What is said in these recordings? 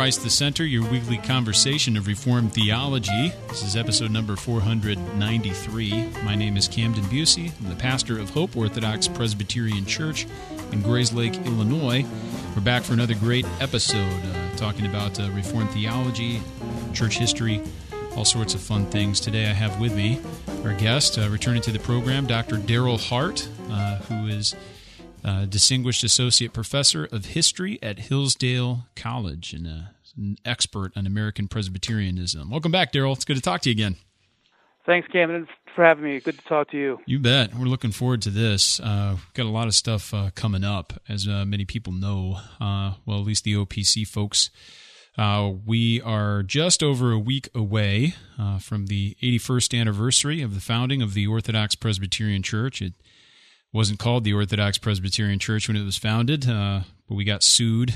Christ the Center, your weekly conversation of Reformed theology. This is episode number 493. My name is Camden Busey. I'm the pastor of Hope Orthodox Presbyterian Church in Grayslake, Illinois. We're back for another great episode talking about Reformed theology, church history, all sorts of fun things. Today I have with me our guest, returning to the program, Dr. Daryl Hart, who is Distinguished Associate Professor of History at Hillsdale College and an expert on American Presbyterianism. Welcome back, Daryl. It's good to talk to you again. Thanks, Camden, for having me. Good to talk to you. You bet. We're looking forward to this. We've got a lot of stuff coming up, as many people know. Well, at least the OPC folks. We are just over a week away from the 81st anniversary of the founding of the Orthodox Presbyterian Church. It wasn't called the Orthodox Presbyterian Church when it was founded, but we got sued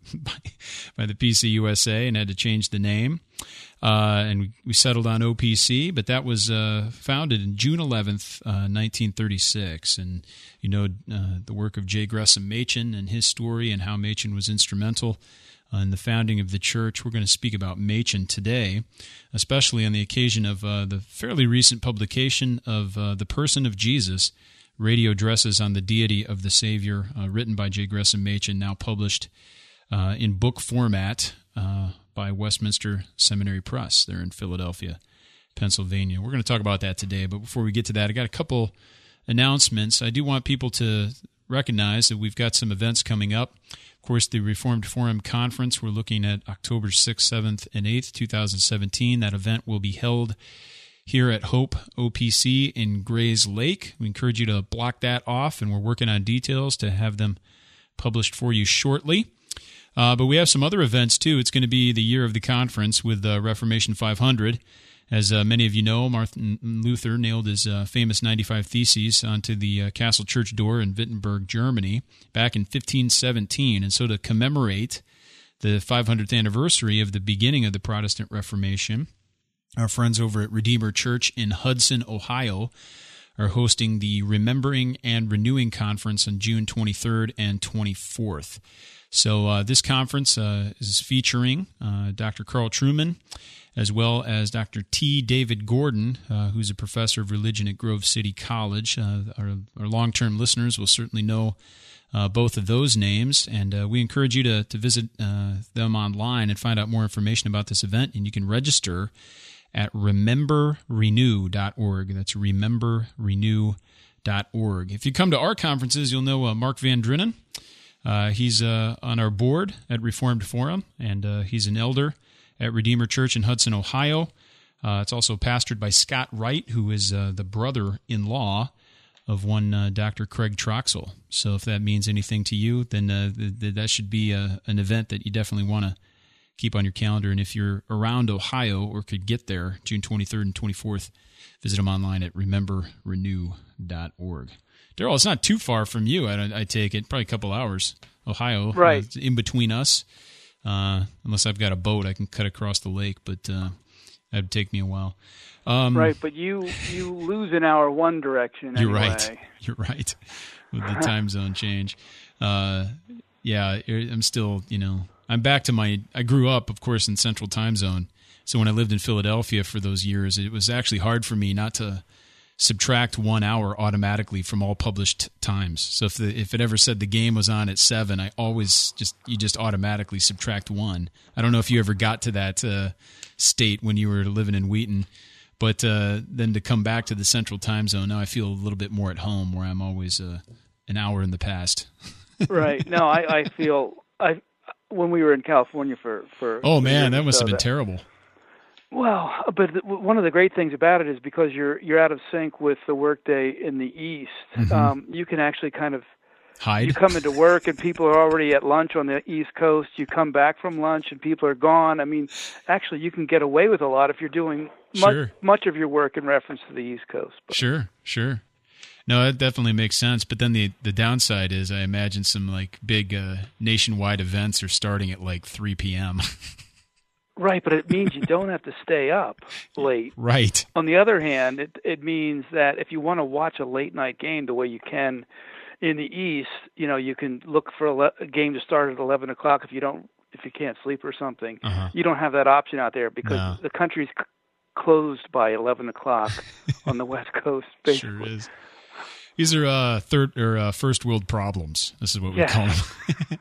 by the PCUSA and had to change the name. And we settled on OPC, but that was founded in June 11th, 1936. And you know the work of J. Gresham Machen and his story and how Machen was instrumental in the founding of the church. We're going to speak about Machen today, especially on the occasion of the fairly recent publication of The Person of Jesus, Radio Addresses on the Deity of the Savior, written by J. Gresham Machen, now published in book format by Westminster Seminary Press there in Philadelphia, Pennsylvania. We're going to talk about that today, but before we get to that, I got a couple announcements. I do want people to recognize that we've got some events coming up. Of course, the Reformed Forum Conference, we're looking at October 6th, 7th, and 8th, 2017. That event will be held here at Hope OPC in Grayslake. We encourage you to block that off, and we're working on details to have them published for you shortly. But we have some other events, too. It's going to be the year of the conference with Reformation 500. As many of you know, Martin Luther nailed his famous 95 Theses onto the Castle Church door in Wittenberg, Germany, back in 1517. And so to commemorate the 500th anniversary of the beginning of the Protestant Reformation, our friends over at Redeemer Church in Hudson, Ohio, are hosting the Remembering and Renewing Conference on June 23rd and 24th. So this conference is featuring Dr. Carl Trueman, as well as Dr. T. David Gordon, who's a professor of religion at Grove City College. Our long-term listeners will certainly know both of those names, and we encourage you to visit them online and find out more information about this event, and you can register at rememberrenew.org. That's rememberrenew.org. If you come to our conferences, you'll know Mark Van Drinnen. He's on our board at Reformed Forum, and he's an elder at Redeemer Church in Hudson, Ohio. It's also pastored by Scott Wright, who is the brother-in-law of one Dr. Craig Troxel. So if that means anything to you, then that should be an event that you definitely want to keep on your calendar. And if you're around Ohio or could get there, June 23rd and 24th, visit them online at rememberrenew.org. Daryl, it's not too far from you, I take it. Probably a couple hours. Ohio, right? In between us. Unless I've got a boat, I can cut across the lake, but that would take me a while. Right, but you lose an hour one direction anyway. You're right. With the time zone change. Yeah, I'm still, I'm back to I grew up, of course, in Central Time Zone. So when I lived in Philadelphia for those years, it was actually hard for me not to subtract 1 hour automatically from all published times. So if it ever said the game was on at 7, I always just automatically subtract 1. I don't know if you ever got to that state when you were living in Wheaton, but then to come back to the Central Time Zone, now I feel a little bit more at home, where I'm always an hour in the past. Right. No, I feel when we were in California for oh man, that must have been terrible. Well, but one of the great things about it is because you're out of sync with the workday in the East. Mm-hmm. You can actually kind of hide. You come into work and people are already at lunch on the East Coast. You come back from lunch and people are gone. I mean, actually, you can get away with a lot if you're doing much of your work in reference to the East Coast. But. Sure. No, that definitely makes sense. But then the downside is, I imagine some big nationwide events are starting at 3 p.m. Right, but it means you don't have to stay up late. Right. On the other hand, it means that if you want to watch a late night game the way you can in the East, you can look for a game to start at 11 o'clock if you don't if you can't sleep or something. You don't have that option out there because the country's closed by 11 o'clock on the West Coast. Basically. Sure is. These are first world problems. This is what we call them.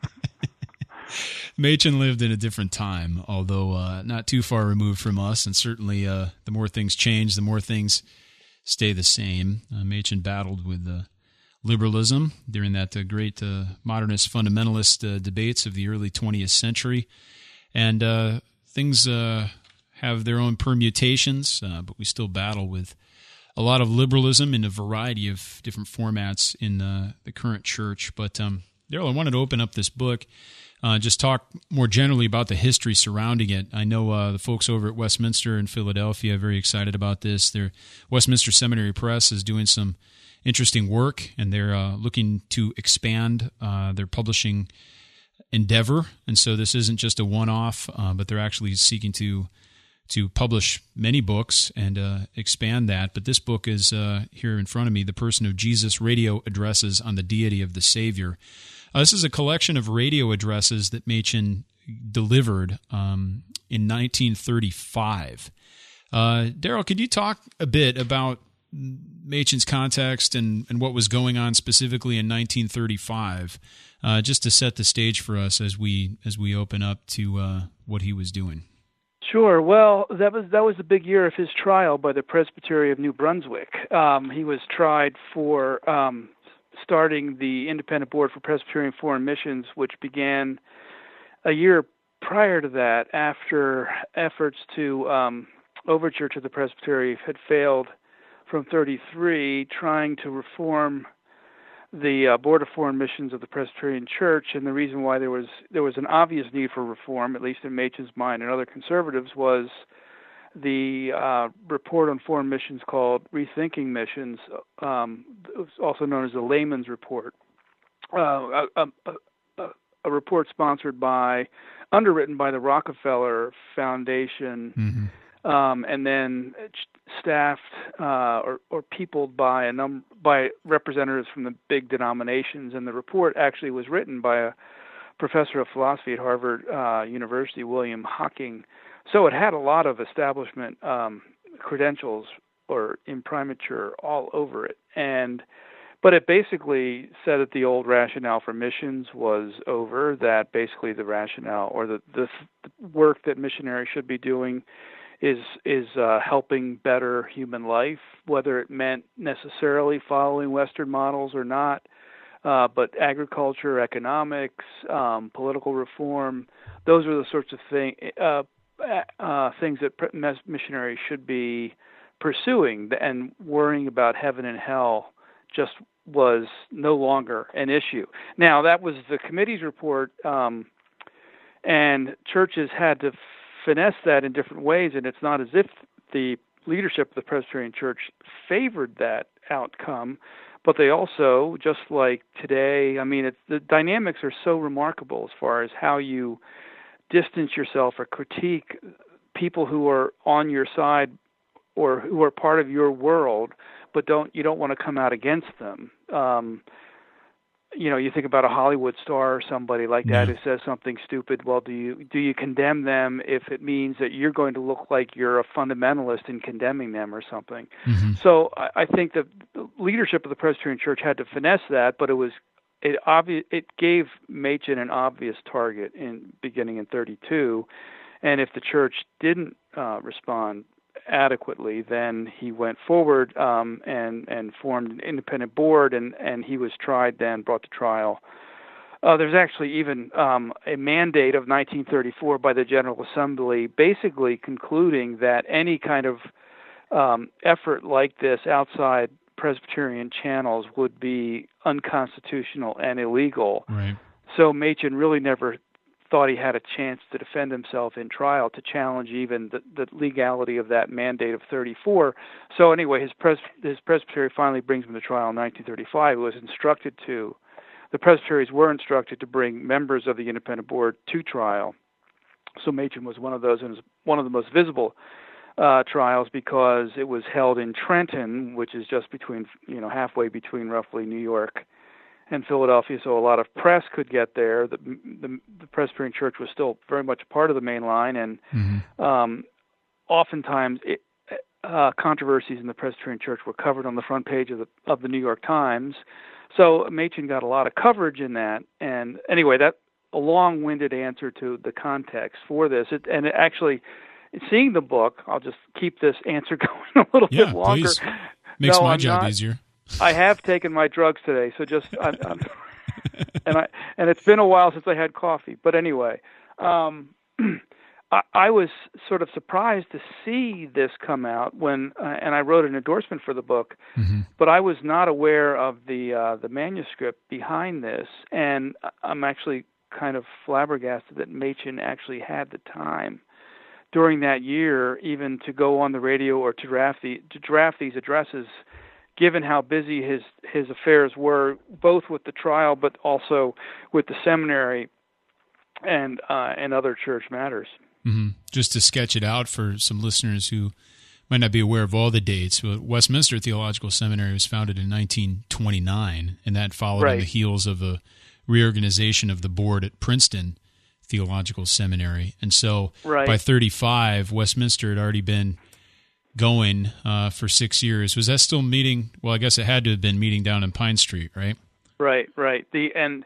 Machen lived in a different time, although not too far removed from us, and certainly the more things change, the more things stay the same. Machen battled with liberalism during that great modernist fundamentalist debates of the early 20th century, and things have their own permutations, but we still battle with a lot of liberalism in a variety of different formats in the current church. But Daryl, I wanted to open up this book, just talk more generally about the history surrounding it. I know the folks over at Westminster in Philadelphia are very excited about this. Their Westminster Seminary Press is doing some interesting work, and they're looking to expand their publishing endeavor. And so this isn't just a one-off, but they're actually seeking to publish many books and expand that. But this book is here in front of me, The Person of Jesus, Radio Addresses on the Deity of the Savior. This is a collection of radio addresses that Machen delivered in 1935. Daryl, could you talk a bit about Machen's context and what was going on specifically in 1935, just to set the stage for us as we open up to what he was doing? Sure. Well, that was the big year of his trial by the Presbytery of New Brunswick. He was tried for starting the Independent Board for Presbyterian Foreign Missions, which began a year prior to that, after efforts to overture to the Presbytery had failed from 1933, trying to reform the Board of Foreign Missions of the Presbyterian Church. And the reason why there was an obvious need for reform, at least in Machen's mind and other conservatives, was the report on foreign missions called Rethinking Missions, also known as the Layman's Report, a report underwritten by the Rockefeller Foundation, and then staffed or peopled by by representatives from the big denominations. And the report actually was written by a professor of philosophy at Harvard University, William Hocking. So it had a lot of establishment credentials or imprimatur all over it. But it basically said that the old rationale for missions was over, that basically the rationale or the work that missionaries should be doing is helping better human life, whether it meant necessarily following Western models or not, but agriculture, economics, political reform, those are the sorts of things that missionaries should be pursuing, and worrying about heaven and hell just was no longer an issue. Now, that was the committee's report, and churches had to finesse that in different ways, and it's not as if the leadership of the Presbyterian Church favored that outcome, but they also, just like today, the dynamics are so remarkable as far as how you distance yourself or critique people who are on your side or who are part of your world, but you don't want to come out against them. You think about a Hollywood star or somebody like that who says something stupid. Well, do you condemn them if it means that you're going to look like you're a fundamentalist in condemning them or something? Mm-hmm. So I think the leadership of the Presbyterian Church had to finesse that, but it gave Machen an obvious target beginning in 1932, and if the church didn't respond adequately, then he went forward and formed an independent board, and he was tried then, brought to trial. There's actually even a mandate of 1934 by the General Assembly basically concluding that any kind of effort like this outside Presbyterian channels would be unconstitutional and illegal. Right. So Machen really never thought he had a chance to defend himself in trial, to challenge even the legality of that mandate of 1934. So anyway, his presbytery finally brings him to trial in 1935. The presbyteries were instructed to bring members of the independent board to trial. So Machen was one of those, and was one of the most visible trials because it was held in Trenton, which is just halfway between roughly New York and Philadelphia, so a lot of press could get there. The Presbyterian Church was still very much part of the main line, and oftentimes controversies in the Presbyterian Church were covered on the front page of the New York Times. So Machen got a lot of coverage in that. And anyway, that a long-winded answer to the context for this. Actually, seeing the book, I'll just keep this answer going a little bit longer. Please. Makes my job easier. I have taken my drugs today, so just and it's been a while since I had coffee. But anyway, I was sort of surprised to see this come out when, and I wrote an endorsement for the book, but I was not aware of the manuscript behind this, and I'm actually kind of flabbergasted that Machen actually had the time during that year even to go on the radio or to draft these addresses, given how busy his affairs were, both with the trial but also with the seminary and other church matters. Just to sketch it out for some listeners who might not be aware of all the dates, Westminster Theological Seminary was founded in 1929, and that followed on the heels of a reorganization of the board at Princeton Theological Seminary. And so by 35, Westminster had already been going for 6 years. Was that still meeting? Well, I guess it had to have been meeting down in Pine Street, right? Right. The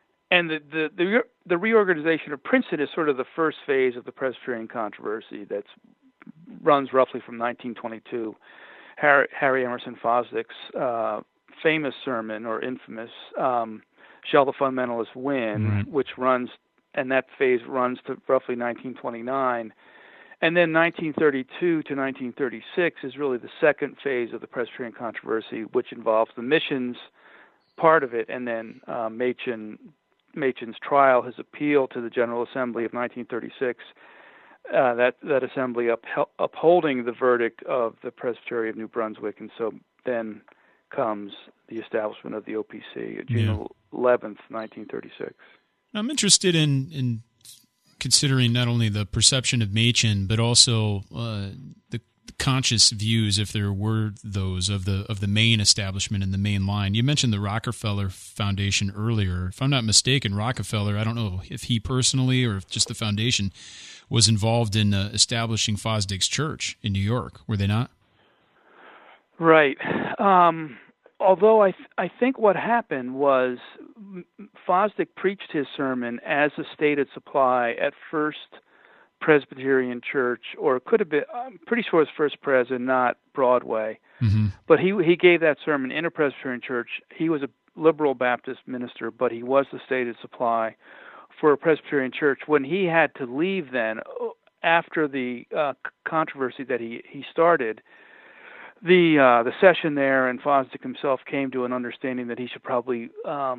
reorganization of Princeton is sort of the first phase of the Presbyterian controversy that runs roughly from 1922. Harry Emerson Fosdick's famous sermon, or infamous, Shall the Fundamentalists Win, which runs, and that phase runs to roughly 1929. And then 1932 to 1936 is really the second phase of the Presbyterian controversy, which involves the missions part of it, and then Machen's trial, his appeal to the General Assembly of 1936, that assembly upholding the verdict of the Presbytery of New Brunswick, and so then comes the establishment of the OPC, June 11th, 1936. I'm interested in considering not only the perception of Machen, but also the conscious views, if there were those, of the main establishment and the main line. You mentioned the Rockefeller Foundation earlier. If I'm not mistaken, Rockefeller, I don't know if he personally or if just the foundation, was involved in establishing Fosdick's church in New York. Were they not? Right. Although I think what happened was Fosdick preached his sermon as a stated supply at First Presbyterian Church, or it could have been, I'm pretty sure it was First Pres and not Broadway. But he gave that sermon in a Presbyterian church. He was a liberal Baptist minister, but he was the stated supply for a Presbyterian church. When he had to leave then, after the controversy that he started, the session there, and Fosdick himself came to an understanding that he should probably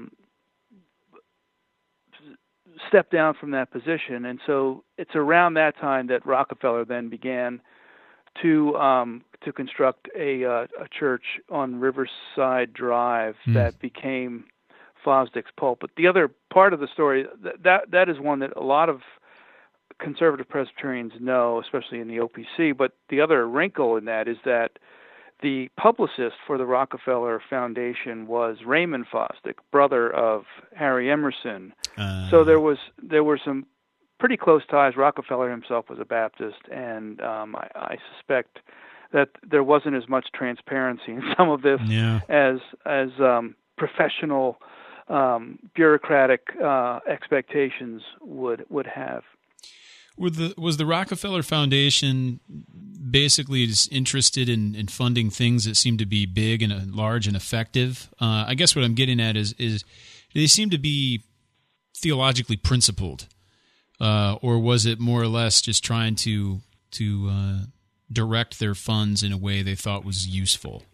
step down from that position. And so it's around that time that Rockefeller then began to construct a church on Riverside Drive that became Fosdick's pulpit. The other part of the story, that is one that a lot of conservative Presbyterians know, especially in the OPC, but the other wrinkle in that is that the publicist for the Rockefeller Foundation was Raymond Fosdick, brother of Harry Emerson. So there were some pretty close ties. Rockefeller himself was a Baptist, and I suspect that there wasn't as much transparency in some of this as professional bureaucratic expectations would have. Was the Rockefeller Foundation basically just interested in funding things that seem to be big and large and effective? I guess what I'm getting at is they seem to be theologically principled, or was it more or less just trying to direct their funds in a way they thought was useful?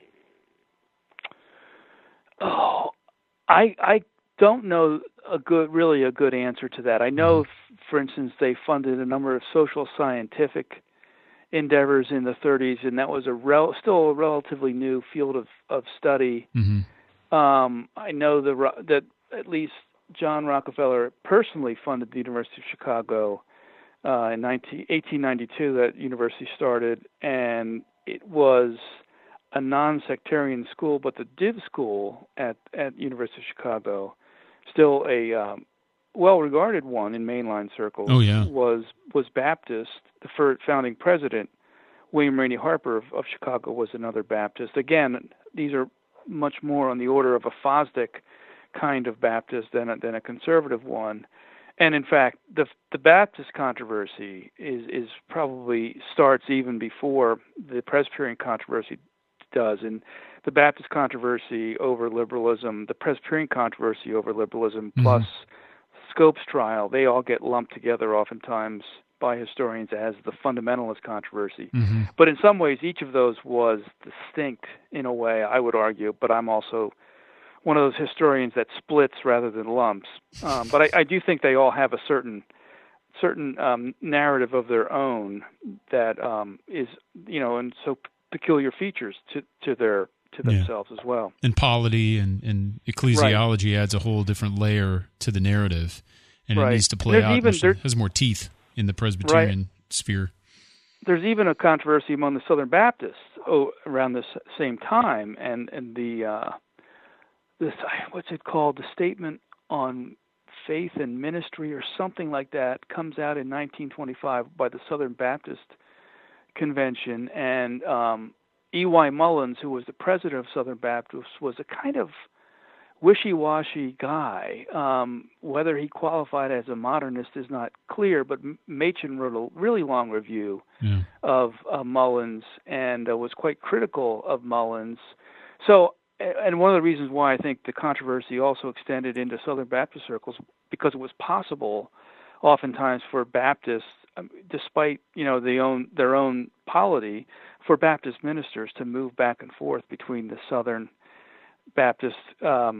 Oh, I don't know a good answer to that. I know, for instance, they funded a number of social scientific endeavors in the 30s, and that was still a relatively new field of study. I know that at least John Rockefeller personally funded the University of Chicago in 1892. That university started, and it was a non-sectarian school, but the Div School at University of Chicago, still a well-regarded one in mainline circles, was Baptist. The founding president, William Rainey Harper of Chicago, was another Baptist. Again, these are much more on the order of a Fosdick kind of Baptist than a conservative one. And in fact, the Baptist controversy is probably starts even before the Presbyterian controversy does. And the Baptist controversy over liberalism, the Presbyterian controversy over liberalism, plus Scopes trial, they all get lumped together oftentimes by historians as the fundamentalist controversy. But in some ways, each of those was distinct in a way, I would argue, but I'm also one of those historians that splits rather than lumps. But I do think they all have a certain narrative of their own that is, and so peculiar features to themselves as well. And polity and ecclesiology adds a whole different layer to the narrative, and it needs to play out. It has more teeth in the Presbyterian sphere. There's even a controversy among the Southern Baptists around this same time, and the this what's it called? The Statement on Faith and Ministry or something like that comes out in 1925 by the Southern Baptist Convention, and E.Y. Mullins, who was the president of Southern Baptists, was a kind of wishy-washy guy. Whether he qualified as a modernist is not clear, but Machen wrote a really long review of Mullins and was quite critical of Mullins. So, and one of the reasons why I think the controversy also extended into Southern Baptist circles, because it was possible oftentimes for Baptists, despite their own polity, for Baptist ministers to move back and forth between the Southern Baptist, what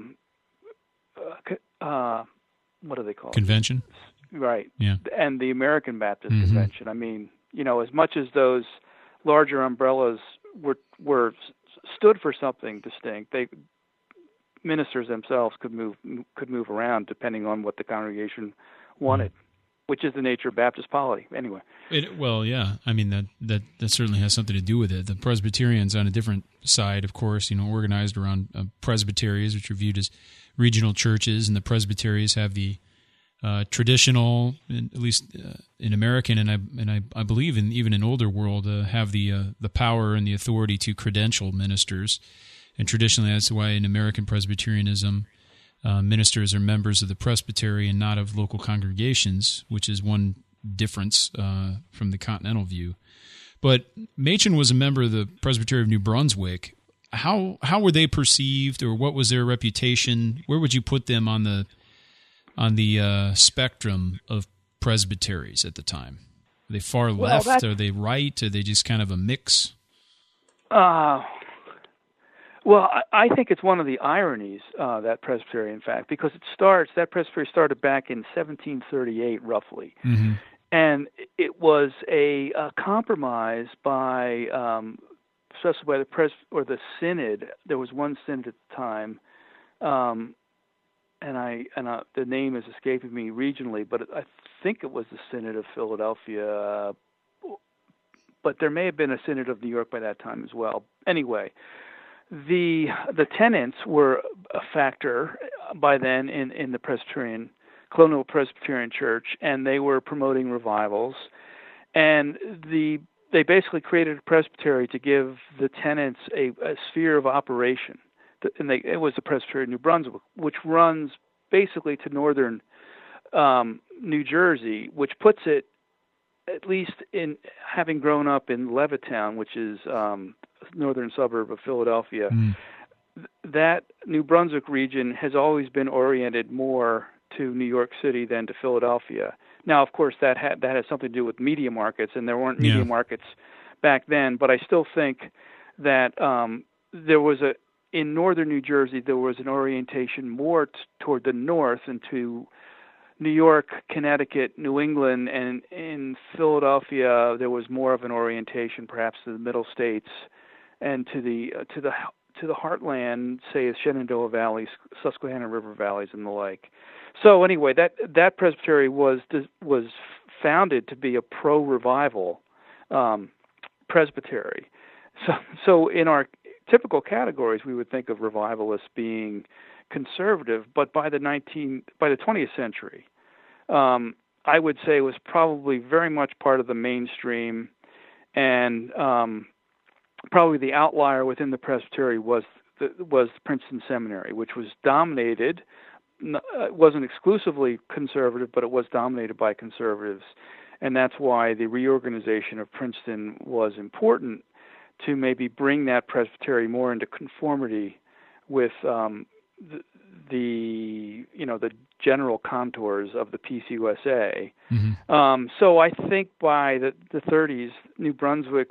do they call Convention? Right. Yeah. And the American Baptist Convention. I mean, as much as those larger umbrellas were stood for something distinct, ministers themselves could move around depending on what the congregation wanted, which is the nature of Baptist polity. Anyway. I mean, that certainly has something to do with it. The Presbyterians on a different side, of course, organized around presbyteries, which are viewed as regional churches, and the presbyteries have the traditional, at least in American, and I believe even in older world, have the power and the authority to credential ministers. And traditionally, that's why in American Presbyterianism, ministers are members of the presbytery and not of local congregations, which is one difference from the continental view. But Machen was a member of the Presbytery of New Brunswick. How were they perceived, or what was their reputation? Where would you put them on the spectrum of presbyteries at the time? Are they far left? Are they right? Are they just kind of a mix? Well, I think it's one of the ironies, that presbytery, in fact, because that presbytery started back in 1738, roughly. And it was a compromise by, especially by the synod. There was one synod at the time, and the name is escaping me regionally, but I think it was the Synod of Philadelphia, but there may have been a Synod of New York by that time as well. Anyway, the tenets were a factor by then in the colonial Presbyterian Church, and they were promoting revivals, and they basically created a presbytery to give the tenets a sphere of operation, and it was the Presbytery of New Brunswick, which runs basically to northern New Jersey, which puts it, at least in having grown up in Levittown, which is northern suburb of Philadelphia, that New Brunswick region has always been oriented more to New York City than to Philadelphia. Now, of course, that has something to do with media markets, and there weren't media markets back then. But I still think that in northern New Jersey there was an orientation more toward the north and to New York, Connecticut, New England, and in Philadelphia there was more of an orientation, perhaps to the Middle States and to the heartland, say the Shenandoah Valley, Susquehanna River valleys, and the like. So anyway, that presbytery was founded to be a pro-revival presbytery. So in our typical categories, we would think of revivalists being conservative, but by the 20th century, I would say it was probably very much part of the mainstream, and probably the outlier within the Presbytery was Princeton Seminary, which was dominated. It wasn't exclusively conservative, but it was dominated by conservatives, and that's why the reorganization of Princeton was important, to maybe bring that Presbytery more into conformity with the general contours of the PCUSA. Mm-hmm. So I think by the 30s, New Brunswick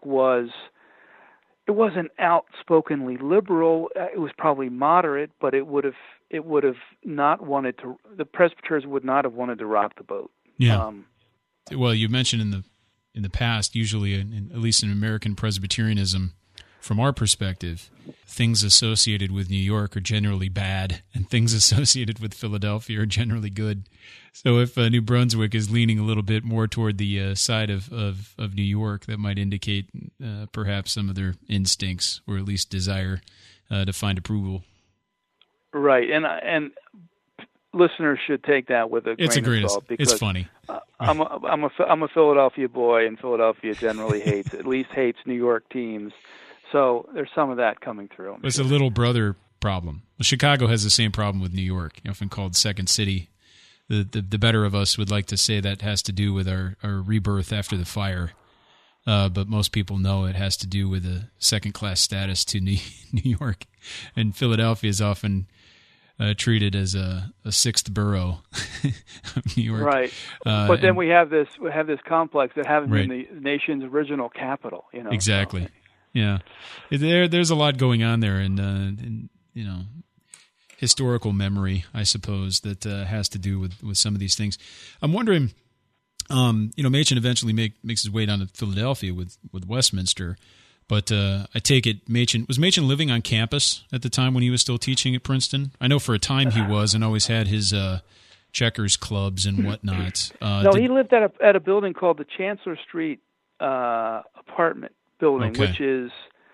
it wasn't outspokenly liberal. It was probably moderate, but it would have not wanted to. The Presbyterians would not have wanted to rock the boat. Yeah. Well, you mentioned in the past, usually, at least in American Presbyterianism, from our perspective, things associated with New York are generally bad, and things associated with Philadelphia are generally good. So if New Brunswick is leaning a little bit more toward the side of New York, that might indicate perhaps some of their instincts, or at least desire to find approval. Right, and listeners should take that with a grain of salt, because it's funny. I'm a Philadelphia boy, and Philadelphia generally at least hates New York teams. So there's some of that coming through. It's a little brother problem. Well, Chicago has the same problem with New York, often called Second City. The better of us would like to say that has to do with our rebirth after the fire, but most people know it has to do with a second-class status to New York. And Philadelphia is often treated as a sixth borough of New York. Right. But then we have this complex that having been the nation's original capital. Exactly. Yeah, there's a lot going on there, and historical memory, I suppose, that has to do with some of these things. I'm wondering, Machen eventually makes his way down to Philadelphia with Westminster, but I take it was Machen living on campus at the time when he was still teaching at Princeton? I know for a time he was, and always had his checkers clubs and whatnot. He lived at a building called the Chancellor Street apartment building, which is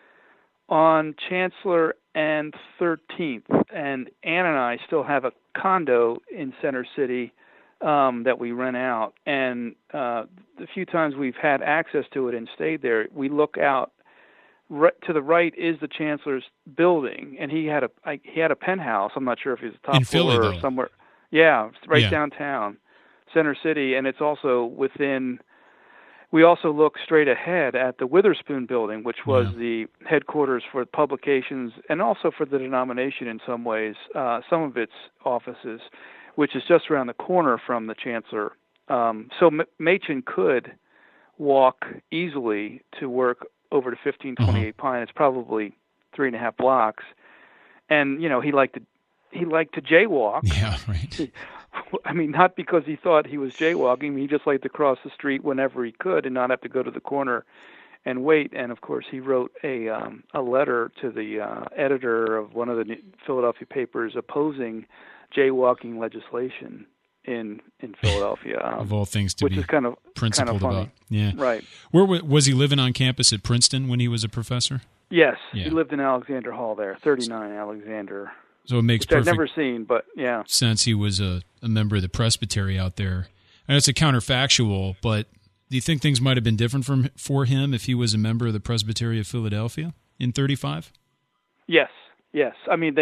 on Chancellor and 13th. And Ann and I still have a condo in Center City that we rent out. And the few times we've had access to it and stayed there, we look out. To the right is the Chancellor's building, and he had a penthouse. I'm not sure if he was the top in floor Philly, or somewhere. Yeah, downtown, Center City, and it's also within. We also look straight ahead at the Witherspoon building, which was the headquarters for publications and also for the denomination in some ways, some of its offices, which is just around the corner from the Chancellor. So Machen could walk easily to work over to 1528 Pine. It's probably 3.5 blocks. And, he liked to jaywalk. Yeah, right. I mean, not because he thought he was jaywalking. He just liked to cross the street whenever he could and not have to go to the corner and wait. And of course, he wrote a letter to the editor of one of the Philadelphia papers opposing jaywalking legislation in Philadelphia. Of all things to which be is kind of principled funny. about. Yeah, right. Where was he living on campus at Princeton when he was a professor? Yes, yeah. He lived in Alexander Hall there, 39 Alexander. So it makes perfect I've never seen, but yeah. sense he was a member of the Presbytery out there. And it's a counterfactual, but do you think things might have been different for him if he was a member of the Presbytery of Philadelphia in 35? Yes. I mean,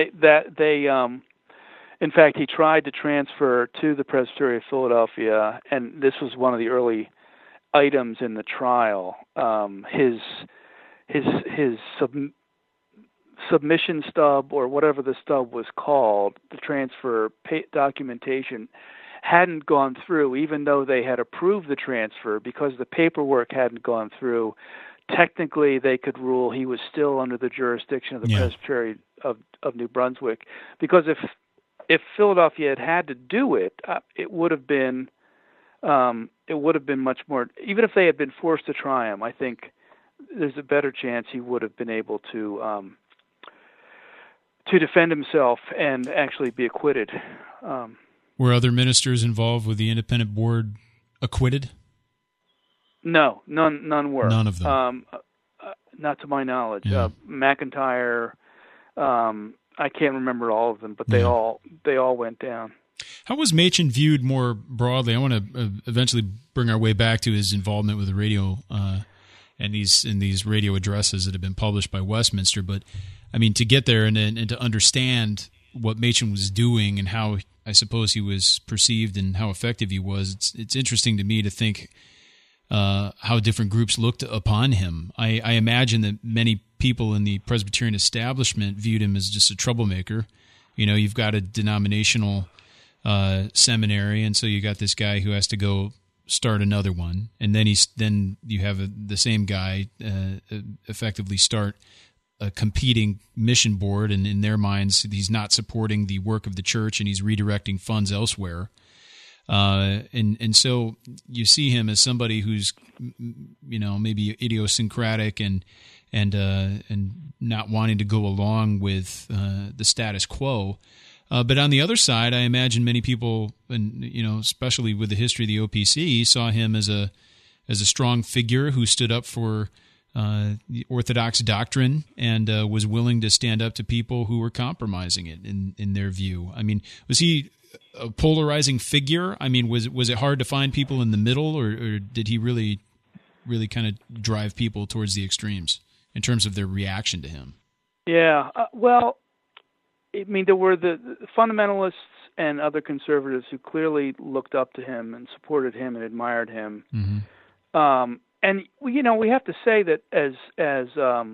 in fact, he tried to transfer to the Presbytery of Philadelphia, and this was one of the early items in the trial. His submission stub, or whatever the stub was called, the transfer documentation, hadn't gone through, even though they had approved the transfer, because the paperwork hadn't gone through. Technically, they could rule he was still under the jurisdiction of the Presbytery of New Brunswick, because if Philadelphia had to do it, it would have been much more. Even if they had been forced to try him, I think there's a better chance he would have been able to defend himself and actually be acquitted. Were other ministers involved with the independent board acquitted? No, none were. None of them. Not to my knowledge. Yeah. McIntyre, I can't remember all of them, but they all went down. How was Machen viewed more broadly? I want to eventually bring our way back to his involvement with the radio and these radio addresses that have been published by Westminster. But I mean, to get there and to understand what Machen was doing and how I suppose he was perceived and how effective he was, it's interesting to me to think how different groups looked upon him. I imagine that many people in the Presbyterian establishment viewed him as just a troublemaker. You know, you've got a denominational seminary, and so you got this guy who has to go start another one, and then you have the same guy effectively start a competing mission board, and in their minds, he's not supporting the work of the church, and he's redirecting funds elsewhere. And so you see him as somebody who's, you know, maybe idiosyncratic and not wanting to go along with the status quo. But on the other side, I imagine many people, and you know, especially with the history of the OPC, saw him as a strong figure who stood up for the Orthodox doctrine and was willing to stand up to people who were compromising it in their view. I mean, was he a polarizing figure? I mean, was it hard to find people in the middle, or did he really kind of drive people towards the extremes in terms of their reaction to him? Yeah, well, I mean, there were the fundamentalists and other conservatives who clearly looked up to him and supported him and admired him. Mm-hmm. And you know, we have to say that as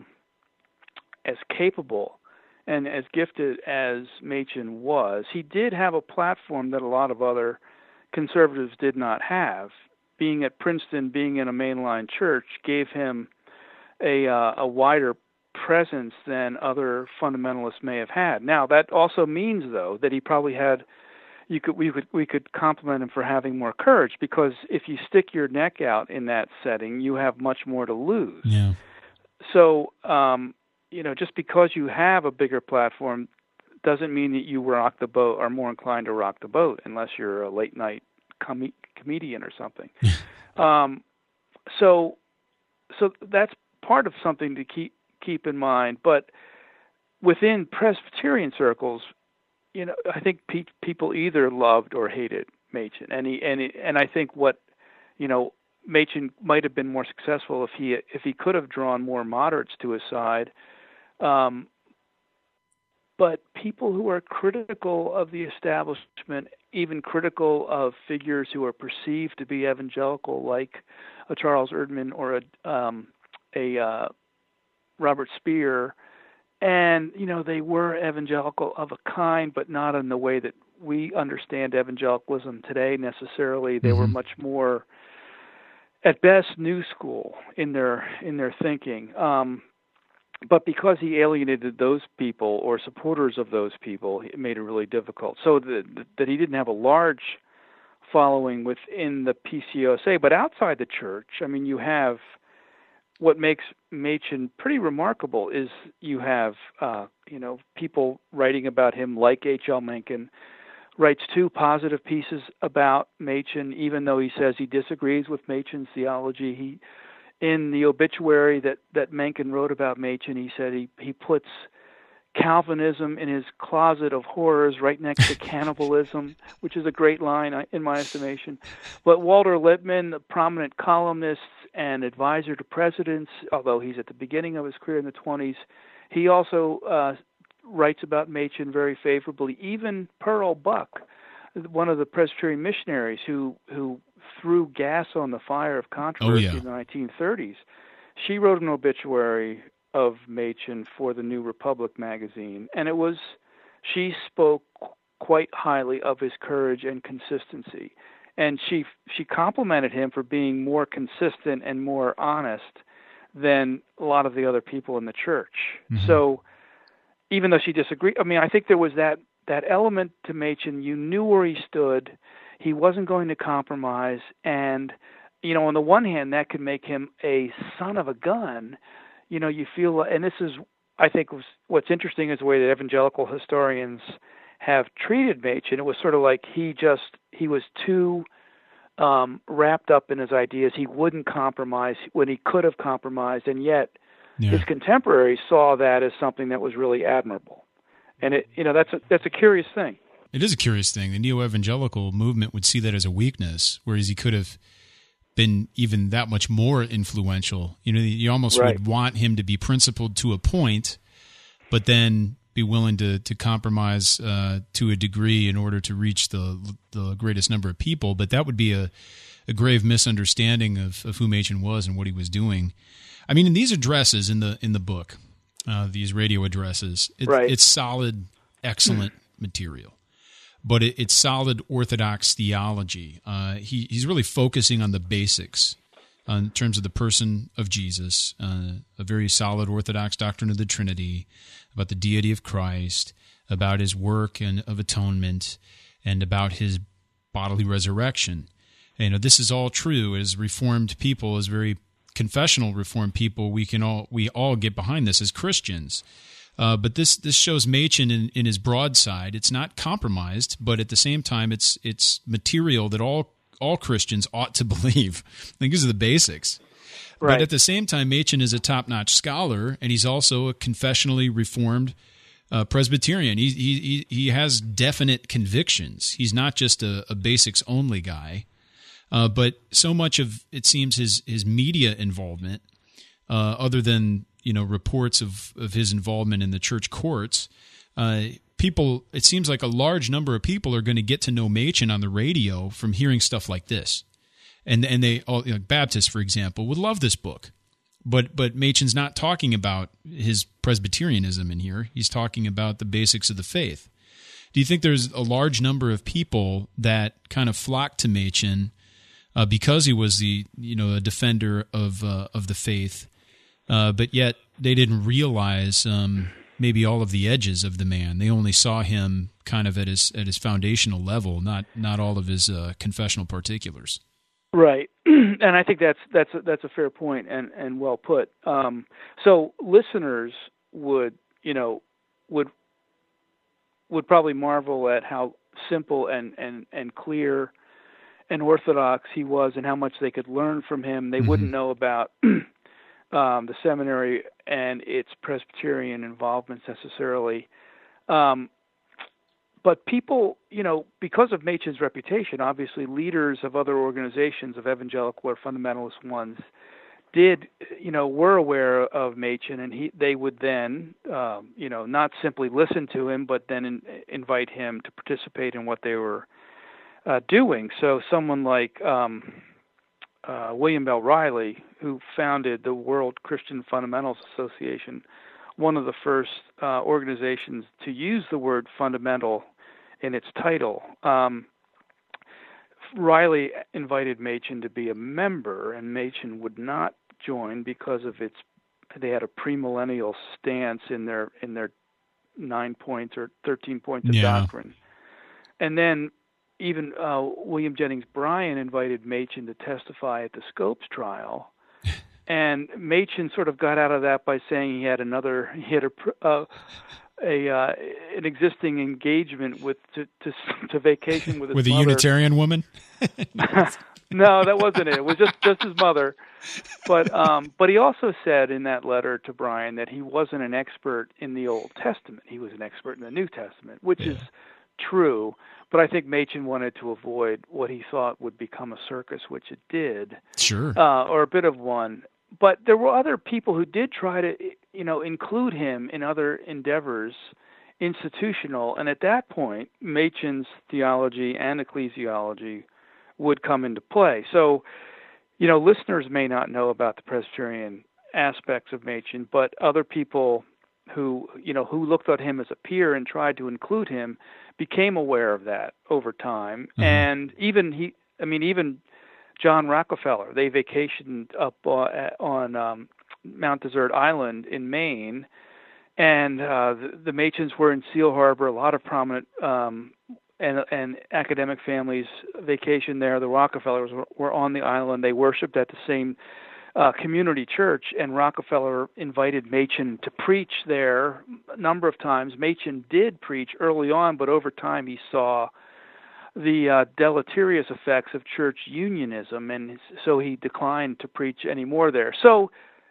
capable and as gifted as Machen was, he did have a platform that a lot of other conservatives did not have. Being at Princeton, being in a mainline church, gave him a wider presence than other fundamentalists may have had. Now, that also means, though, that he probably had. We could compliment him for having more courage, because if you stick your neck out in that setting, you have much more to lose. Yeah. So, you know, just because you have a bigger platform doesn't mean that you rock the boat, or more inclined to rock the boat, unless you're a late night comedian or something. So that's part of something to keep in mind. But within Presbyterian circles, you know, I think people either loved or hated Machen, and I think what, you know, Machen might have been more successful if he could have drawn more moderates to his side. But people who are critical of the establishment, even critical of figures who are perceived to be evangelical, like a Charles Erdman or a Robert Speer, and you know, they were evangelical of a kind, but not in the way that we understand evangelicalism today necessarily. They were much more, at best, new school in their thinking. But because he alienated those people or supporters of those people, it made it really difficult. So that he didn't have a large following within the PCOSA, but outside the church, I mean, you have what makes Machen pretty remarkable is you have, you know, people writing about him, like H.L. Mencken writes 2 positive pieces about Machen, even though he says he disagrees with Machen's theology. In the obituary that Mencken wrote about Machen, he said he puts Calvinism in his closet of horrors right next to cannibalism, which is a great line in my estimation. But Walter Lippmann, the prominent columnist and advisor to presidents, although he's at the beginning of his career in the 20s, he also writes about Machen very favorably. Even Pearl Buck, one of the Presbyterian missionaries who threw gas on the fire of controversy in the 1930s, she wrote an obituary of Machen for the New Republic magazine, and she spoke quite highly of his courage and consistency, and she complimented him for being more consistent and more honest than a lot of the other people in the church. Mm-hmm. So even though she disagreed, I mean, I think there was that element to Machen. You knew where he stood. He wasn't going to compromise, and you know, on the one hand, that could make him a son of a gun. You know, you feel, and this is, I think, what's interesting is the way that evangelical historians have treated Machen. It was sort of like he was too wrapped up in his ideas. He wouldn't compromise when he could have compromised, and yet Yeah. His contemporaries saw that as something that was really admirable, and that's a curious thing. It is a curious thing. The neo-evangelical movement would see that as a weakness, whereas he could have been even that much more influential. You almost would want him to be principled to a point, but then be willing to compromise to a degree in order to reach the greatest number of people. But that would be a grave misunderstanding of who Machen was and what he was doing. I mean, in these addresses in the book, these radio addresses, it's solid, excellent material. But it's solid Orthodox theology. He's really focusing on the basics in terms of the person of Jesus, a very solid Orthodox doctrine of the Trinity, about the deity of Christ, about his work and of atonement, and about his bodily resurrection. And this is all true. As Reformed people, as very confessional Reformed people, we all get behind this as Christians. But this shows Machen in his broadside. It's not compromised, but at the same time, it's material that all Christians ought to believe. I think these are the basics. Right. But at the same time, Machen is a top-notch scholar, and he's also a confessionally Reformed Presbyterian. He has definite convictions. He's not just a basics-only guy. But so much of, it seems, his media involvement, other than reports of his involvement in the church courts, people, it seems like a large number of people are going to get to know Machen on the radio from hearing stuff like this. And they all, Baptists, for example, would love this book. But Machen's not talking about his Presbyterianism in here. He's talking about the basics of the faith. Do you think there's a large number of people that kind of flocked to Machen because he was a defender of the faith, but yet they didn't realize maybe all of the edges of the man? They only saw him kind of at his foundational level, not all of his confessional particulars. Right, and I think that's a fair point and well put. So listeners would probably marvel at how simple and clear and orthodox he was, and how much they could learn from him. They wouldn't know about the seminary and its Presbyterian involvements necessarily. But people, because of Machen's reputation, obviously leaders of other organizations, of evangelical or fundamentalist ones, were aware of Machen, and they would then, not simply listen to him, but then invite him to participate in what they were doing. So someone like William Bell Riley, who founded the World Christian Fundamentals Association, one of the first organizations to use the word fundamental in its title. Riley invited Machen to be a member, and Machen would not join because of they had a premillennial stance in their 9 points or 13 points of doctrine. And then even William Jennings Bryan invited Machen to testify at the Scopes trial, and Machen sort of got out of that by saying he had an existing engagement to vacation with his with mother. A Unitarian woman. No, that wasn't it. It was just his mother. But he also said in that letter to Bryan that he wasn't an expert in the Old Testament. He was an expert in the New Testament, which is true. But I think Machen wanted to avoid what he thought would become a circus, which it did. Sure. Or a bit of one. But there were other people who did try to, include him in other endeavors, institutional. And at that point, Machen's theology and ecclesiology would come into play. So, listeners may not know about the Presbyterian aspects of Machen, but other people who looked at him as a peer and tried to include him became aware of that over time. Mm-hmm. And even John Rockefeller, they vacationed up on Mount Desert Island in Maine, and the Machens were in Seal Harbor. A lot of prominent and academic families vacationed there. The Rockefellers were on the island. They worshipped at the same community church, and Rockefeller invited Machen to preach there a number of times. Machen did preach early on, but over time he saw the deleterious effects of church unionism, and so he declined to preach anymore there. So,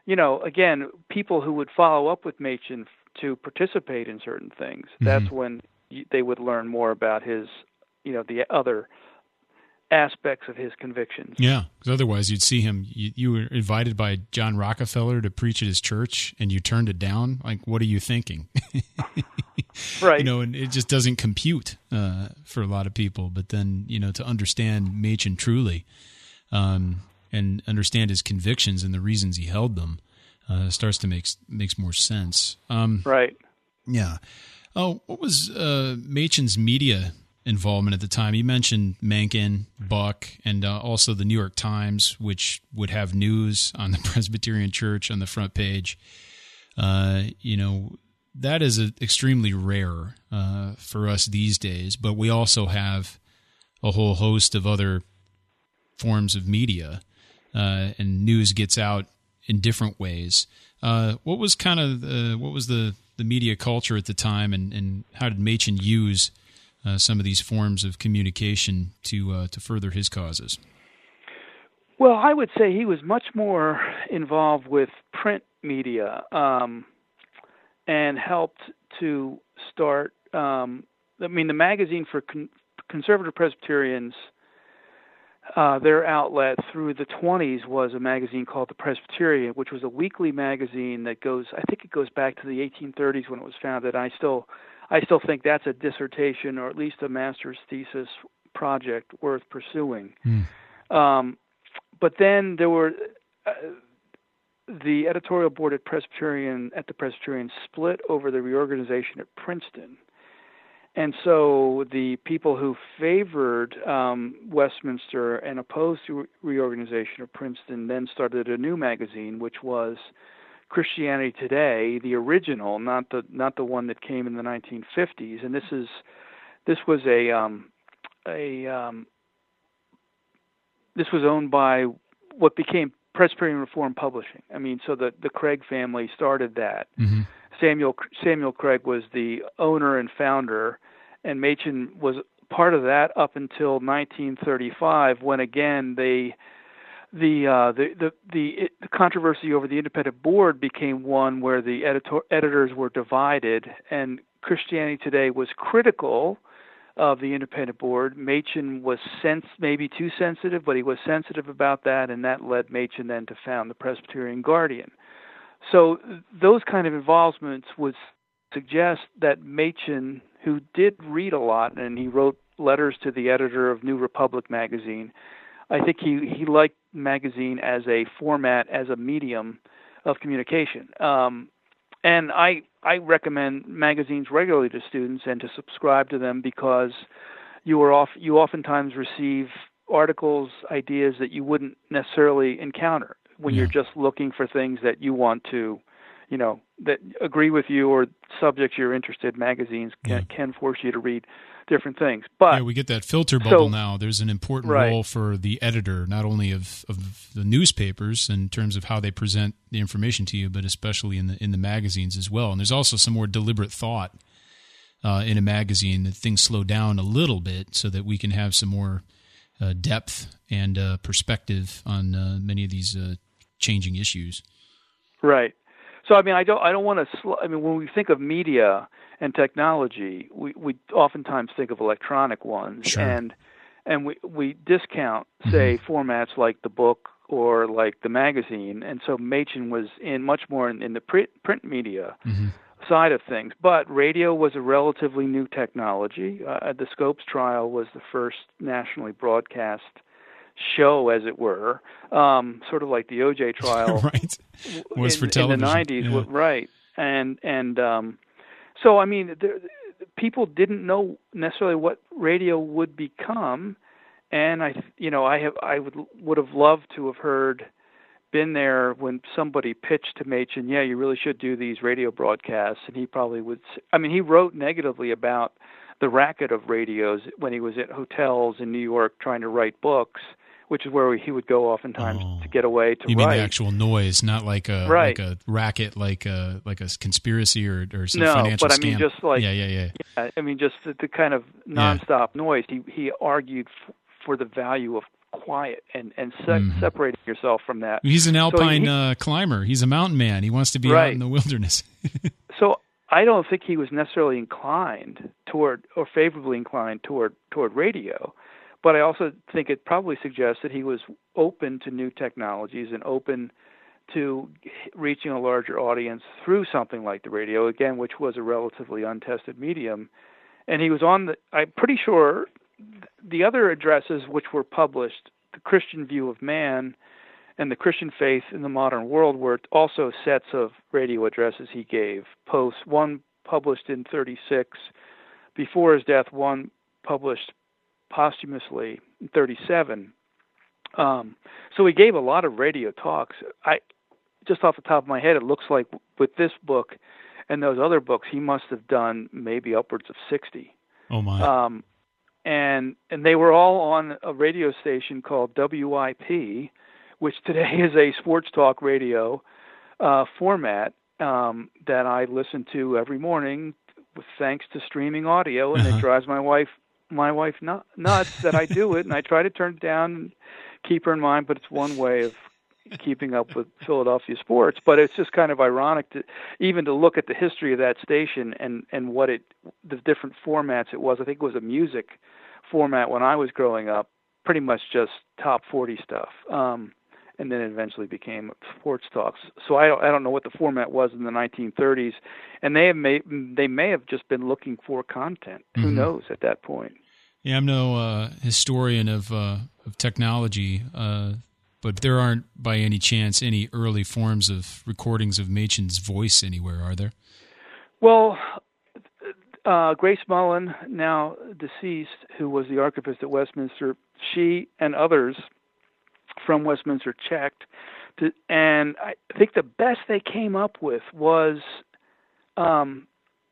again, people who would follow up with Machen to participate in certain things, that's when they would learn more about his, the other aspects of his convictions. Yeah, because otherwise you'd see him, you were invited by John Rockefeller to preach at his church, and you turned it down. Like, what are you thinking? Right. And it just doesn't compute for a lot of people. But then, to understand Machen truly and understand his convictions and the reasons he held them starts to makes more sense. Right. Yeah. Oh, what was Machen's media involvement at the time? You mentioned Mencken, Buck, and also the New York Times, which would have news on the Presbyterian Church on the front page. That is extremely rare for us these days, but we also have a whole host of other forms of media, and news gets out in different ways. What was the media culture at the time, and how did Machen use some of these forms of communication to further his causes? Well, I would say he was much more involved with print media, and helped to start. The magazine for conservative Presbyterians, their outlet through the 1920s was a magazine called The Presbyterian, which was a weekly magazine that goes back to the 1830s when it was founded. I still think that's a dissertation, or at least a master's thesis project worth pursuing. But then there were the editorial board at the Presbyterian split over the reorganization at Princeton. And so the people who favored Westminster and opposed the reorganization of Princeton then started a new magazine, which was Christianity Today, the original, not the one that came in the 1950s. And this was owned by what became Presbyterian Reformed Publishing. So the Craig family started that. Mm-hmm. Samuel Craig was the owner and founder, and Machen was part of that up until 1935, when again the controversy over the independent board became one where the editors were divided, and Christianity Today was critical of the independent board. Machen was maybe too sensitive, but he was sensitive about that, and that led Machen then to found the Presbyterian Guardian. So those kind of involvements would suggest that Machen, who did read a lot, and he wrote letters to the editor of New Republic magazine, I think he liked magazine as a format, as a medium of communication. And I recommend magazines regularly to students and to subscribe to them, because you oftentimes receive articles, ideas that you wouldn't necessarily encounter when you're just looking for things that you want to, that agree with you or subjects you're interested in. Magazines can force you to read different things. But we get that filter bubble now. There's an important role for the editor, not only of the newspapers in terms of how they present the information to you, but especially in the magazines as well. And there's also some more deliberate thought in a magazine, that things slow down a little bit so that we can have some more depth and perspective on many of these changing issues. Right. So I don't want to. When we think of media and technology, we oftentimes think of electronic ones, sure. and we discount, say, formats like the book or like the magazine, and so Machen was much more in the print media side of things. But radio was a relatively new technology. The Scopes trial was the first nationally broadcast show, as it were, sort of like the OJ trial, right? Was for television in the 90s, right? And so people didn't know necessarily what radio would become, and I would have loved to have been there when somebody pitched to Machen, you really should do these radio broadcasts, and he probably would. He wrote negatively about the racket of radios when he was at hotels in New York trying to write books, which is where he would go oftentimes to get away to write. You mean the actual noise, not like a racket, like a conspiracy or some financial scam. No, but just like just the kind of nonstop noise. He argued for the value of quiet and separating yourself from that. He's an alpine climber. He's a mountain man. He wants to be out in the wilderness. So I don't think he was necessarily inclined toward or favorably inclined toward radio, but I also think it probably suggests that he was open to new technologies and open to reaching a larger audience through something like the radio, again, which was a relatively untested medium. And he was I'm pretty sure the other addresses which were published, The Christian View of Man and The Christian Faith in the Modern World, were also sets of radio addresses he gave, posts, one published in 1936 before his death, one published posthumously in 1937. So he gave a lot of radio talks. Just off the top of my head, it looks like with this book and those other books, he must have done maybe upwards of 60. Oh my! And they were all on a radio station called WIP, which today is a sports talk radio format that I listen to every morning, thanks to streaming audio, and it drives my wife nuts that I do it, and I try to turn it down and keep her in mind, but it's one way of keeping up with Philadelphia sports. But it's just kind of ironic to look at the history of that station and the different formats it was. I think it was a music format when I was growing up, pretty much just top 40 stuff, and then it eventually became sports talks. So I don't know what the format was in the 1930s, and they may have just been looking for content. Who knows at that point? Yeah, I'm no historian of technology, but there aren't by any chance any early forms of recordings of Machen's voice anywhere, are there? Well, Grace Mullen, now deceased, who was the archivist at Westminster, she and others from Westminster checked, and I think the best they came up with was some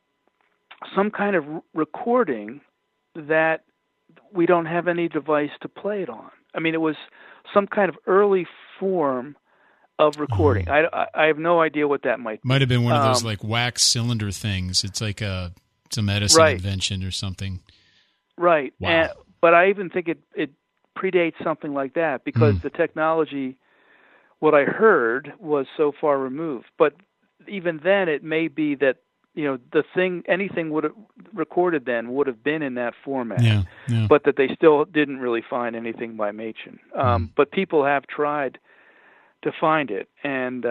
kind of recording that we don't have any device to play it on. I mean, it was some kind of early form of recording. I have no idea what that might be. Might have been one of those like wax cylinder things. It's like some Edison invention or something. Right. Wow. But I even think it predates something like that because the technology, what I heard, was so far removed. But even then, it may be that anything would have recorded then would have been in that format, but that they still didn't really find anything by Machen. But people have tried to find it, and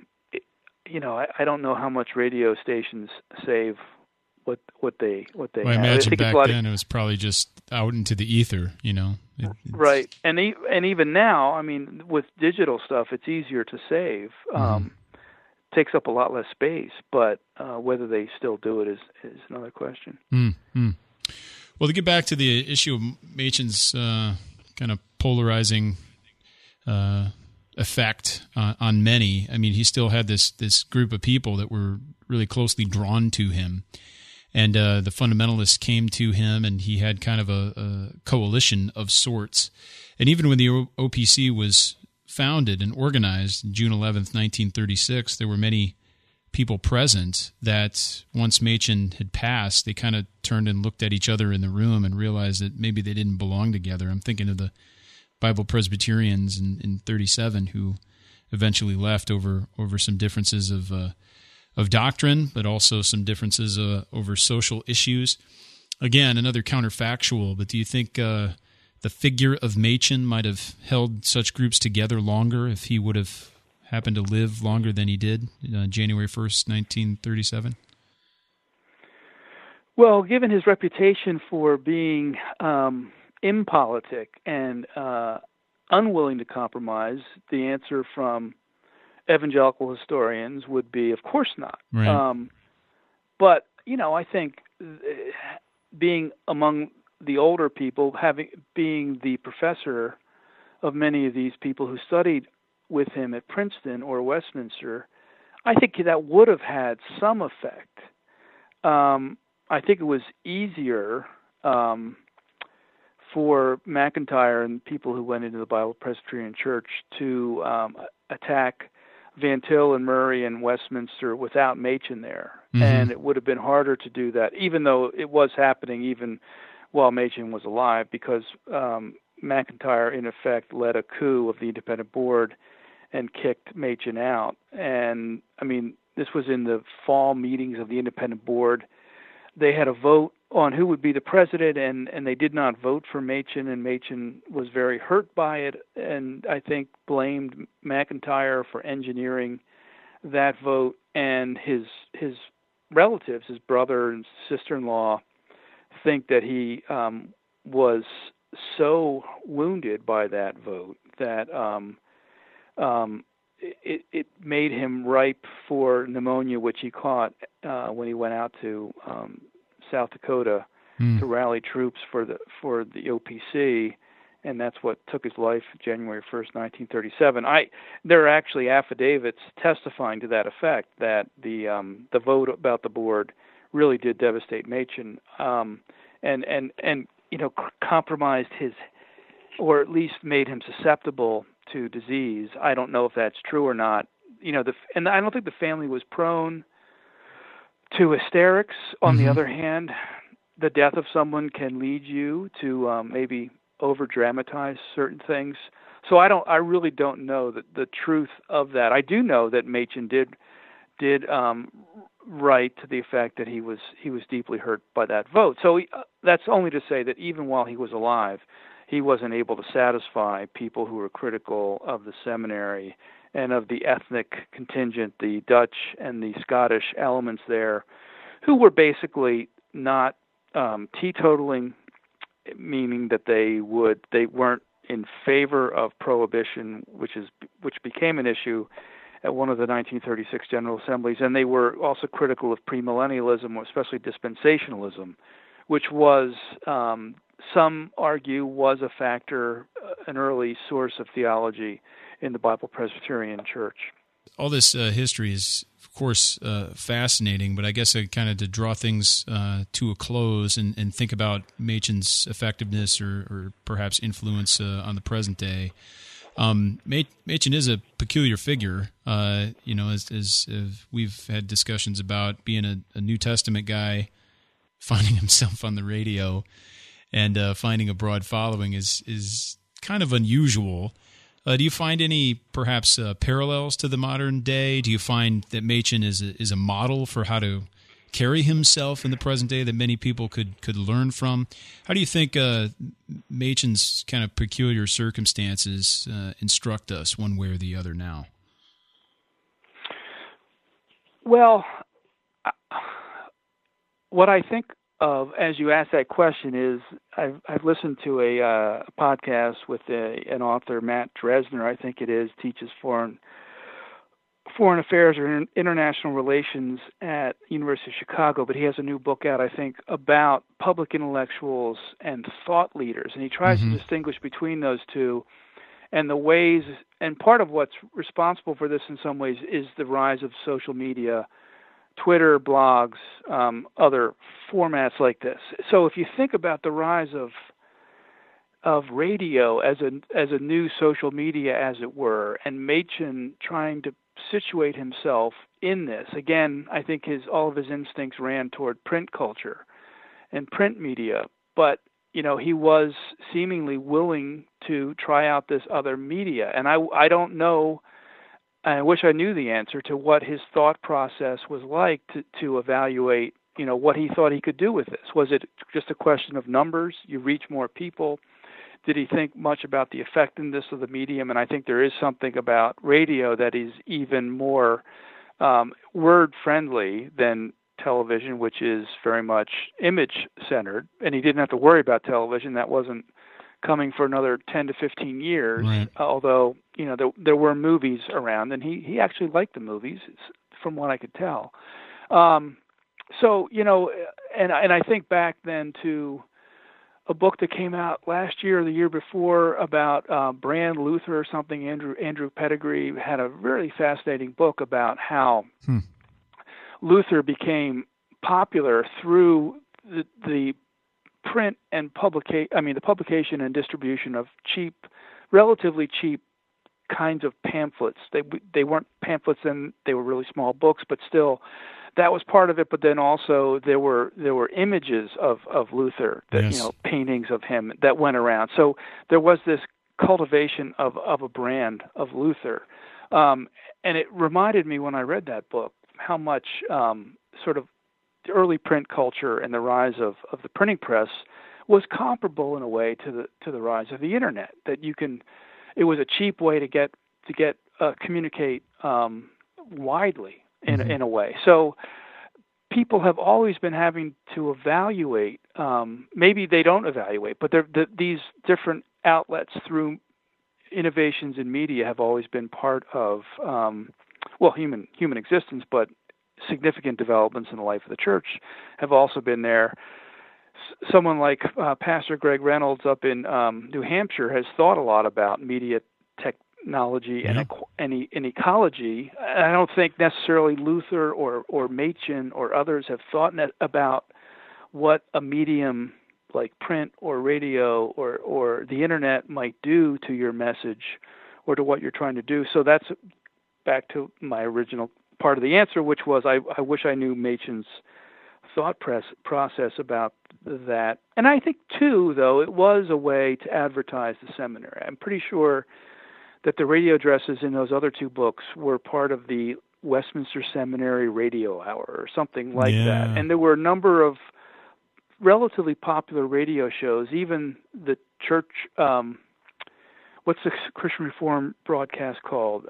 I don't know how much radio stations save what they have. I imagine back then it was probably just out into the ether, right. And even now, I mean, with digital stuff, it's easier to save. Takes up a lot less space, but whether they still do it is another question. Well, to get back to the issue of Machen's kind of polarizing effect on many, I mean, he still had this group of people that were really closely drawn to him, and the fundamentalists came to him, and he had kind of a coalition of sorts. And even when the OPC was founded and organized June 11th, 1936, there were many people present that once Machen had passed, they kind of turned and looked at each other in the room and realized that maybe they didn't belong together. I'm thinking of the Bible Presbyterians in 1937 who eventually left over some differences of doctrine, but also some differences over social issues. Again, another counterfactual, but do you think the figure of Machen might have held such groups together longer if he would have happened to live longer than he did, January 1st, 1937? Well, given his reputation for being impolitic and unwilling to compromise, the answer from evangelical historians would be, of course not. Right. But, I think being among the older people, being the professor of many of these people who studied with him at Princeton or Westminster, I think that would have had some effect. I think it was easier for McIntyre and people who went into the Bible Presbyterian Church to attack Van Til and Murray and Westminster without Machen there. And it would have been harder to do that, even though it was happening even while Machen was alive, because McIntyre, in effect, led a coup of the independent board and kicked Machen out. And, I mean, this was in the fall meetings of the independent board. They had a vote on who would be the president, and they did not vote for Machen, and Machen was very hurt by it, and I think blamed McIntyre for engineering that vote, and his relatives, his brother and sister-in-law, think that he was so wounded by that vote that it made him ripe for pneumonia, which he caught when he went out to South Dakota to rally troops for the OPC, and that's what took his life January 1st, 1937. There are actually affidavits testifying to that effect, that the vote about the board really did devastate Machen, and compromised his, or at least made him susceptible to disease. I don't know if that's true or not. And I don't think the family was prone to hysterics. On the other hand, the death of someone can lead you to maybe over dramatize certain things. So I really don't know the truth of that. I do know that Machen did write to the effect that he was deeply hurt by that vote. So that's only to say that even while he was alive, he wasn't able to satisfy people who were critical of the seminary and of the ethnic contingent, the Dutch and the Scottish elements there, who were basically not teetotaling, meaning that they weren't in favor of prohibition, which became an issue at one of the 1936 General Assemblies, and they were also critical of premillennialism, especially dispensationalism, which was, some argue, was a factor, an early source of theology in the Bible Presbyterian Church. All this history is, of course, fascinating, but I guess kind of to draw things to a close and think about Machen's effectiveness or perhaps influence on the present day. Machen is a peculiar figure, as we've had discussions about being a New Testament guy, finding himself on the radio, and finding a broad following is kind of unusual. Do you find any perhaps parallels to the modern day? Do you find that Machen is a model for how to carry himself in the present day that many people could learn from? How do you think Machen's kind of peculiar circumstances instruct us one way or the other now? Well, what I think of as you ask that question is I've listened to a podcast with an author, Matt Dresner, I think it is, teaches foreign affairs or international relations at University of Chicago, but he has a new book out, I think, about public intellectuals and thought leaders, and he tries to distinguish between those two and the ways, and part of what's responsible for this in some ways is the rise of social media, Twitter, blogs, other formats like this. So if you think about the rise of radio as a new social media, as it were, and Machen trying to situate himself in this, again, I think all of his instincts ran toward print culture and print media, but he was seemingly willing to try out this other media, and I don't know. I wish I knew the answer to what his thought process was like to evaluate, what he thought he could do with this. Was it just a question of numbers? You reach more people. Did he think much about the effectiveness of the medium? And I think there is something about radio that is even more word-friendly than television, which is very much image-centered. And he didn't have to worry about television. That wasn't coming for another 10 to 15 years, right. Although, there were movies around, and he actually liked the movies, from what I could tell. So, and I think back then to a book that came out last year or the year before about Brand Luther or something. Andrew Pettigrew had a really fascinating book about how Luther became popular through the print and the publication and distribution of relatively cheap kinds of pamphlets. They weren't pamphlets, and they were really small books, but still that was part of it. But then also there were images of Luther, that, yes. you know, paintings of him that went around. So there was this cultivation of a brand of Luther, and it reminded me when I read that book how much sort of the early print culture and the rise of the printing press was comparable in a way to the rise of the internet. That you can, it was a cheap way to communicate widely in a way. So people have always been having to evaluate. Maybe they don't evaluate, but these different outlets through innovations in media have always been part of human existence, but significant developments in the life of the church have also been there. Someone like Pastor Greg Reynolds up in New Hampshire has thought a lot about media technology and ecology. I don't think necessarily Luther or Machen or others have thought about what a medium like print or radio or the internet might do to your message or to what you're trying to do. So that's back to my original part of the answer, which was I wish I knew Machen's thought process about that. And I think, too, though, it was a way to advertise the seminary. I'm pretty sure that the radio addresses in those other two books were part of the Westminster Seminary Radio Hour or something like that. And there were a number of relatively popular radio shows, even the church, what's the Christian Reform broadcast called?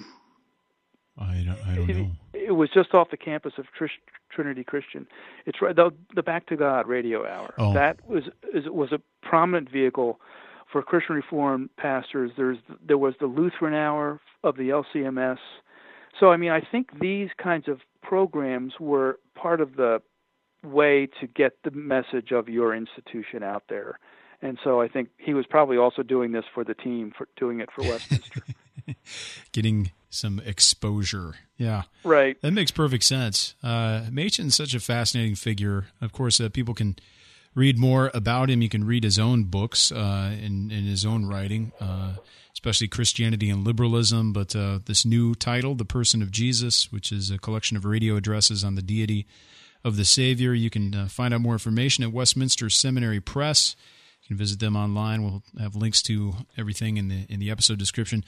I don't know. It was just off the campus of Trinity Christian. It's right, the Back to God Radio Hour. Oh. That was a prominent vehicle for Christian Reform pastors. There was the Lutheran Hour of the LCMS. So I mean, I think these kinds of programs were part of the way to get the message of your institution out there. And so I think he was probably also doing this for the team, for doing it for Westminster. Getting some exposure. Yeah. Right. That makes perfect sense. Machen's such a fascinating figure. Of course, people can read more about him. You can read his own books in his own writing, especially Christianity and Liberalism. But this new title, The Person of Jesus, which is a collection of radio addresses on the deity of the Savior. You can find out more information at Westminster Seminary Press. You can visit them online. We'll have links to everything in the episode description.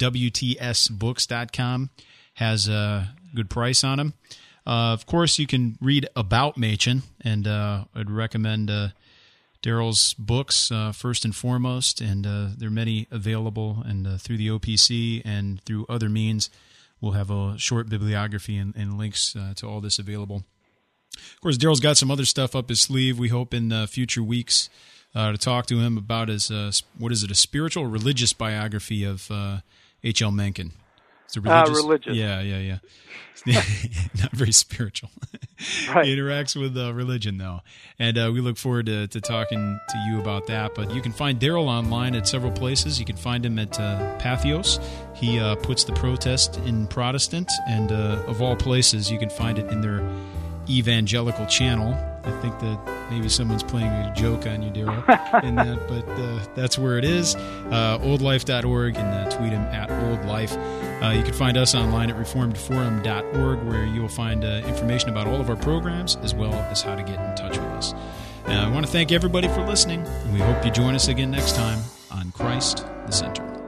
WTSbooks.com has a good price on them. Of course, you can read about Machen, and I'd recommend Daryl's books first and foremost, and there are many available, and through the OPC and through other means, we'll have a short bibliography and links to all this available. Of course, Daryl's got some other stuff up his sleeve. We hope in future weeks to talk to him about his, what is it, a spiritual or religious biography of H.L. Mencken. It's a religious. Yeah. Not very spiritual. Right. He interacts with religion, though. And we look forward to talking to you about that. But you can find Daryl online at several places. You can find him at Patheos. He puts the protest in Protestant. And of all places, you can find it in their evangelical channel. I think that maybe someone's playing a joke on you, Daryl, in that, but that's where it is. Oldlife.org, and tweet him at oldlife. You can find us online at reformedforum.org, where you'll find information about all of our programs, as well as how to get in touch with us. I want to thank everybody for listening, and we hope you join us again next time on Christ the Center.